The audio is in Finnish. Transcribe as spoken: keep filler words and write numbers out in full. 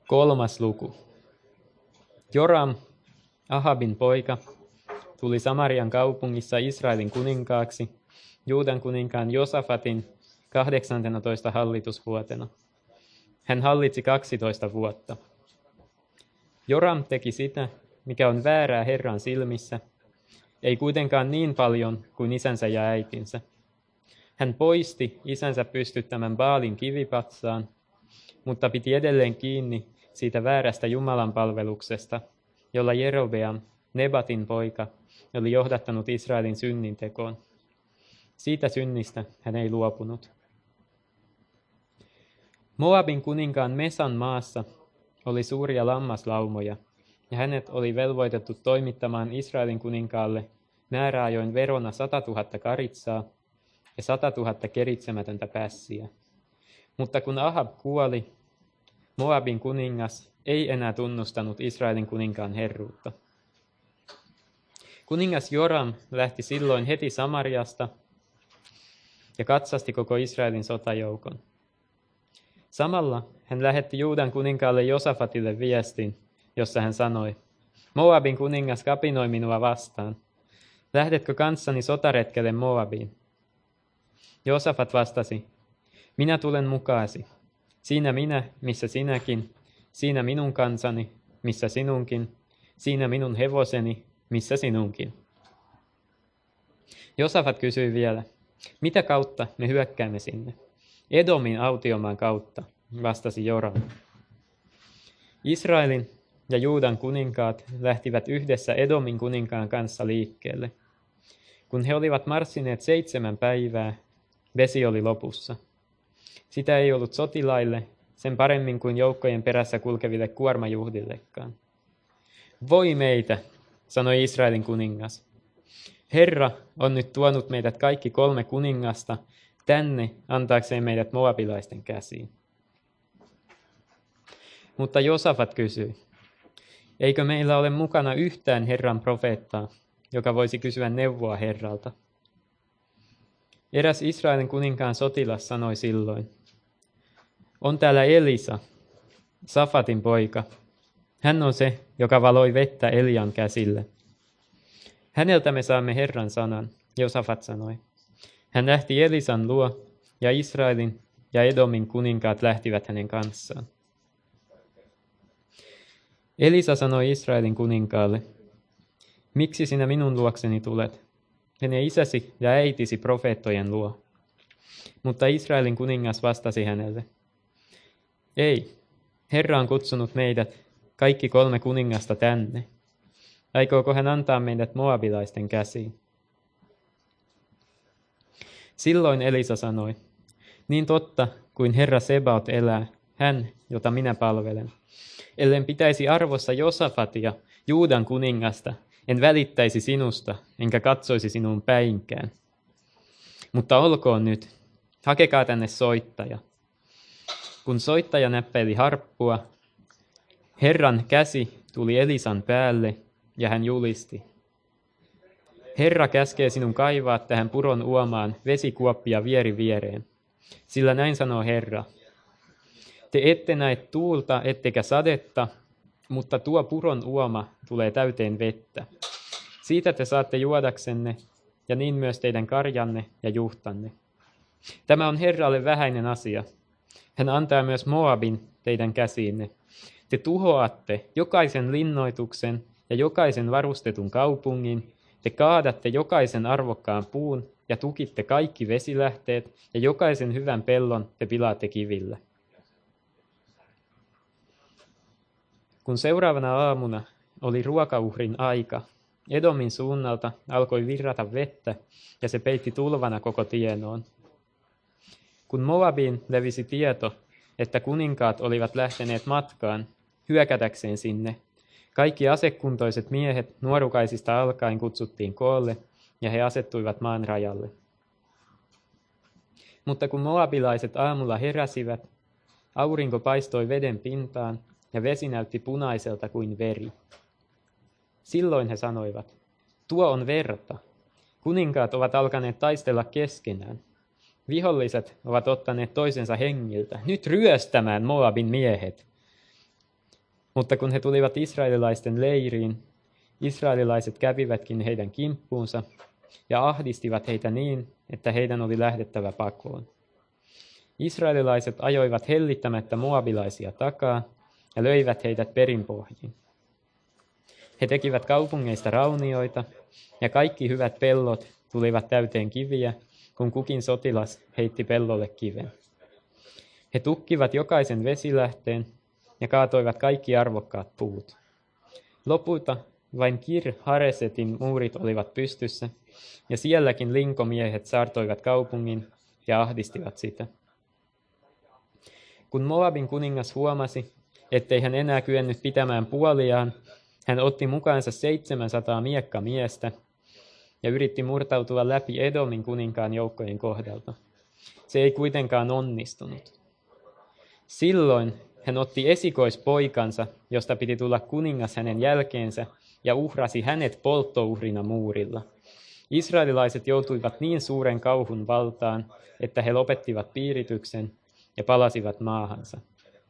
Kolmas luku. Joram, Ahabin poika, tuli Samarian kaupungissa Israelin kuninkaaksi Juudan kuninkaan Josafatin kahdeksantenatoista hallitusvuotena. Hän hallitsi kaksitoista vuotta. Joram teki sitä, mikä on väärää Herran silmissä, ei kuitenkaan niin paljon kuin isänsä ja äitinsä. Hän poisti isänsä pystyttämän Baalin kivipatsaan, mutta piti edelleen kiinni siitä väärästä Jumalan palveluksesta, jolla Jerobeam, Nebatin poika, oli johdattanut Israelin synnintekoon. Siitä synnistä hän ei luopunut. Moabin kuninkaan Mesan maassa oli suuria lammaslaumoja, ja hänet oli velvoitettu toimittamaan Israelin kuninkaalle määräajoin verona satatuhatta karitsaa ja satatuhatta keritsemätöntä pässiä. Mutta kun Ahab kuoli, Moabin kuningas ei enää tunnustanut Israelin kuninkaan herruutta. Kuningas Joram lähti silloin heti Samariasta ja katsasti koko Israelin sotajoukon. Samalla hän lähetti Juudan kuninkaalle Josafatille viestin, jossa hän sanoi: Moabin kuningas kapinoi minua vastaan. Lähdetkö kanssani sotaretkelle Moabiin? Josafat vastasi: minä tulen mukaasi. Siinä minä, missä sinäkin, siinä minun kansani, missä sinunkin, siinä minun hevoseni, missä sinunkin. Josafat kysyi vielä: mitä kautta me hyökkäämme sinne? Edomin autiomaan kautta, vastasi Joram. Israelin ja Juudan kuninkaat lähtivät yhdessä Edomin kuninkaan kanssa liikkeelle. Kun he olivat marssineet seitsemän päivää, vesi oli lopussa. Sitä ei ollut sotilaille, sen paremmin kuin joukkojen perässä kulkeville kuormajuhdillekaan. Voi meitä, sanoi Israelin kuningas. Herra on nyt tuonut meidät kaikki kolme kuningasta tänne antaakseen meidät moabilaisten käsiin. Mutta Josafat kysyi: eikö meillä ole mukana yhtään Herran profeettaa, joka voisi kysyä neuvoa Herralta? Eräs Israelin kuninkaan sotilas sanoi silloin: on täällä Elisa, Safatin poika. Hän on se, joka valoi vettä Elian käsille. Häneltä me saamme Herran sanan, Josafat sanoi. Hän lähti Elisan luo, ja Israelin ja Edomin kuninkaat lähtivät hänen kanssaan. Elisa sanoi Israelin kuninkaalle: miksi sinä minun luokseni tulet? Mene isäsi ja äitisi profeettojen luo. Mutta Israelin kuningas vastasi hänelle: ei, Herra on kutsunut meidät, kaikki kolme kuningasta, tänne. Aikooko hän antaa meidät moabilaisten käsiin? Silloin Elisa sanoi: niin totta kuin Herra Sebaot elää, hän, jota minä palvelen. Ellen pitäisi arvossa Josafatia, Juudan kuningasta, en välittäisi sinusta, enkä katsoisi sinuun päinkään. Mutta olkoon nyt, hakekaa tänne soittaja. Kun soittaja näppäili harppua, Herran käsi tuli Elisan päälle, ja hän julisti: Herra käskee sinun kaivaa tähän puron uomaan vesikuoppia vieri viereen. Sillä näin sanoo Herra: te ette näe tuulta ettekä sadetta, mutta tuo puron uoma tulee täyteen vettä. Siitä te saatte juodaksenne, ja niin myös teidän karjanne ja juhtanne. Tämä on Herralle vähäinen asia. Hän antaa myös Moabin teidän käsiinne. Te tuhoatte jokaisen linnoituksen ja jokaisen varustetun kaupungin. Te kaadatte jokaisen arvokkaan puun ja tukitte kaikki vesilähteet, ja jokaisen hyvän pellon te pilaatte kivillä. Kun seuraavana aamuna oli ruokauhrin aika, Edomin suunnalta alkoi virrata vettä, ja se peitti tulvana koko tienoon. Kun Moabiin levisi tieto, että kuninkaat olivat lähteneet matkaan hyökätäkseen sinne, kaikki asekuntoiset miehet nuorukaisista alkaen kutsuttiin koolle, ja he asettuivat maan rajalle. Mutta kun moabilaiset aamulla heräsivät, aurinko paistoi veden pintaan, ja vesi näytti punaiselta kuin veri. Silloin he sanoivat: tuo on verta. Kuninkaat ovat alkaneet taistella keskenään. Viholliset ovat ottaneet toisensa hengiltä. Nyt ryöstämään Moabin miehet. Mutta kun he tulivat israelilaisten leiriin, israelilaiset kävivätkin heidän kimppuunsa ja ahdistivat heitä niin, että heidän oli lähdettävä pakoon. Israelilaiset ajoivat hellittämättä moabilaisia takaa ja löivät heidät perinpohjiin. He tekivät kaupungeista raunioita, ja kaikki hyvät pellot tulivat täyteen kiviä, kun kukin sotilas heitti pellolle kiven. He tukkivat jokaisen vesilähteen ja kaatoivat kaikki arvokkaat puut. Lopulta vain Kir-Haresetin muurit olivat pystyssä, ja sielläkin linkomiehet saartoivat kaupungin ja ahdistivat sitä. Kun Moabin kuningas huomasi, ettei hän enää kyennyt pitämään puoliaan, hän otti mukaansa seitsemänsataa miekkamiestä ja yritti murtautua läpi Edomin kuninkaan joukkojen kohdalta. Se ei kuitenkaan onnistunut. Silloin hän otti esikoispoikansa, josta piti tulla kuningas hänen jälkeensä, ja uhrasi hänet polttouhrina muurilla. Israelilaiset joutuivat niin suuren kauhun valtaan, että he lopettivat piirityksen ja palasivat maahansa.